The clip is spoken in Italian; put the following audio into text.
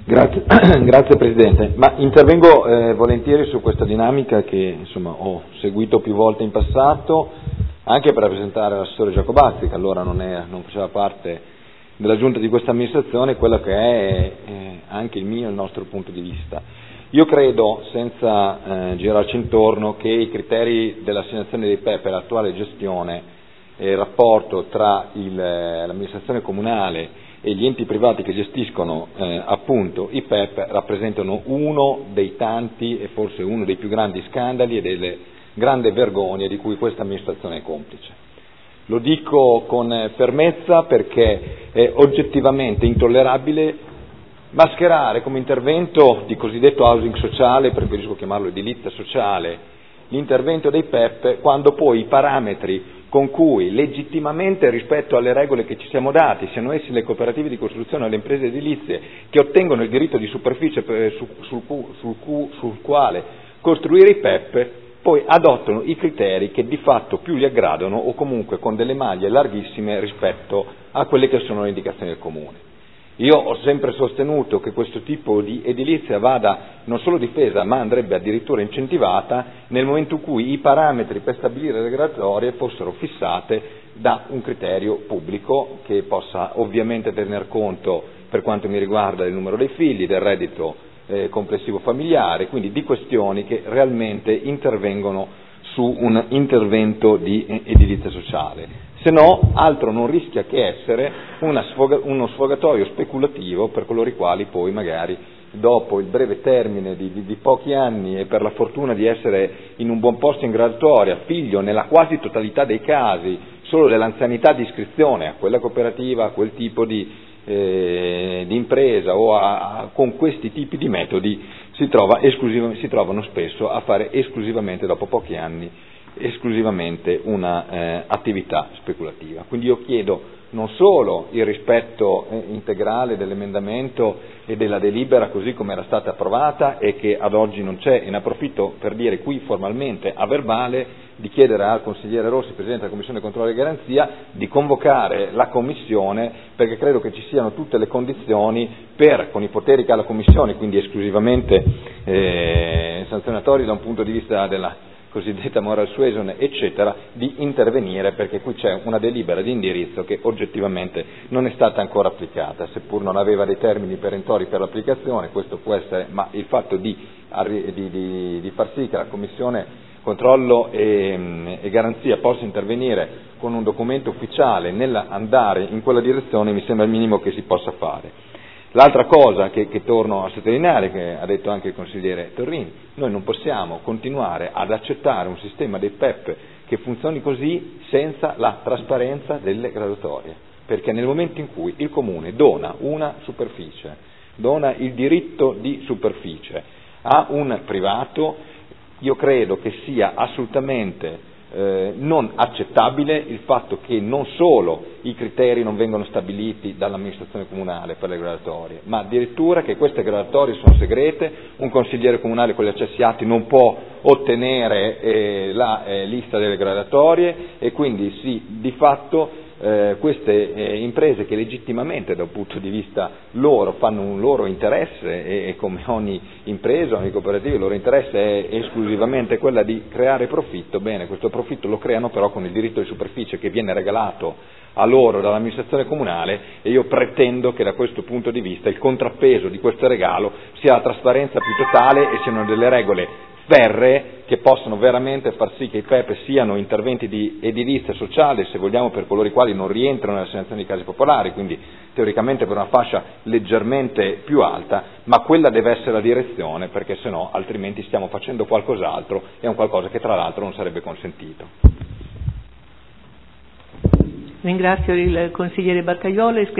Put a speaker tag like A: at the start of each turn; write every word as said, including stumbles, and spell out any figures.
A: Grazie, grazie Presidente, ma intervengo eh, volentieri su questa dinamica che insomma, ho seguito più volte in passato, anche per rappresentare l'assessore Giacobazzi, che allora non, è, non faceva parte della giunta di questa amministrazione, quello che è eh, anche il mio e il nostro punto di vista. Io credo, senza eh, girarci intorno, che i criteri dell'assegnazione dei P E P e l'attuale gestione e il rapporto tra il, l'amministrazione comunale e gli enti privati che gestiscono eh, appunto i P E P rappresentano uno dei tanti e forse uno dei più grandi scandali e delle grandi vergogne di cui questa amministrazione è complice. Lo dico con fermezza perché è oggettivamente intollerabile mascherare come intervento di cosiddetto housing sociale, preferisco chiamarlo edilizia sociale, l'intervento dei P E P quando poi i parametri con cui legittimamente rispetto alle regole che ci siamo dati, siano essi le cooperative di costruzione o le imprese edilizie che ottengono il diritto di superficie sul, sul, sul, sul quale costruire i P E P, poi adottano i criteri che di fatto più li aggradano o comunque con delle maglie larghissime rispetto a quelle che sono le indicazioni del Comune. Io ho sempre sostenuto che questo tipo di edilizia vada non solo difesa ma andrebbe addirittura incentivata nel momento in cui i parametri per stabilire le graduatorie fossero fissate da un criterio pubblico che possa ovviamente tener conto per quanto mi riguarda del numero dei figli, del reddito eh, complessivo familiare, quindi di questioni che realmente intervengono su un intervento di edilizia sociale. Se no, altro non rischia che essere una sfoga, uno sfogatorio speculativo per coloro i quali poi magari dopo il breve termine di, di, di pochi anni e per la fortuna di essere in un buon posto in graduatoria, figlio nella quasi totalità dei casi solo dell'anzianità di iscrizione a quella cooperativa, a quel tipo di, eh, di impresa o a, a, con questi tipi di metodi si, trova si trovano spesso a fare esclusivamente dopo pochi anni esclusivamente una eh, attività speculativa. Quindi io chiedo non solo il rispetto eh, integrale dell'emendamento e della delibera così come era stata approvata e che ad oggi non c'è, e ne approfitto per dire qui formalmente a verbale di chiedere al consigliere Rossi, Presidente della Commissione Controllo e Garanzia, di convocare la Commissione perché credo che ci siano tutte le condizioni per, con i poteri che ha la Commissione, quindi esclusivamente eh, sanzionatori da un punto di vista della cosiddetta moral suasion, eccetera, di intervenire perché qui c'è una delibera di indirizzo che oggettivamente non è stata ancora applicata, seppur non aveva dei termini perentori per l'applicazione, questo può essere, ma il fatto di, di, di, di far sì che la Commissione Controllo e, e Garanzia possa intervenire con un documento ufficiale nell'andare in quella direzione mi sembra il minimo che si possa fare. L'altra cosa che, che torno a sottolineare, che ha detto anche il consigliere Torrini, noi non possiamo continuare ad accettare un sistema dei P E P che funzioni così senza la trasparenza delle graduatorie, perché nel momento in cui il Comune dona una superficie, dona il diritto di superficie a un privato, io credo che sia assolutamente Eh, non accettabile il fatto che non solo i criteri non vengono stabiliti dall'amministrazione comunale per le graduatorie, ma addirittura che queste graduatorie sono segrete, un consigliere comunale con gli accessi atti non può ottenere eh, la eh, lista delle graduatorie e quindi sì, di fatto eh, queste eh, imprese che legittimamente da un punto di vista loro fanno un loro interesse e, e come ogni impresa, ogni cooperativa il loro interesse è esclusivamente quella di creare profitto, bene, questo profitto lo creano però con il diritto di superficie che viene regalato a loro dall'amministrazione comunale e io pretendo che da questo punto di vista il contrappeso di questo regalo sia la trasparenza più totale e siano delle regole ferree che possono veramente far sì che i P E P siano interventi di edilizia sociale, se vogliamo, per coloro i quali non rientrano nell'assegnazione di case popolari, quindi teoricamente per una fascia leggermente più alta, ma quella deve essere la direzione perché se no altrimenti stiamo facendo qualcos'altro e un qualcosa che tra l'altro non sarebbe consentito.
B: Ringrazio il consigliere Barcaiuolo.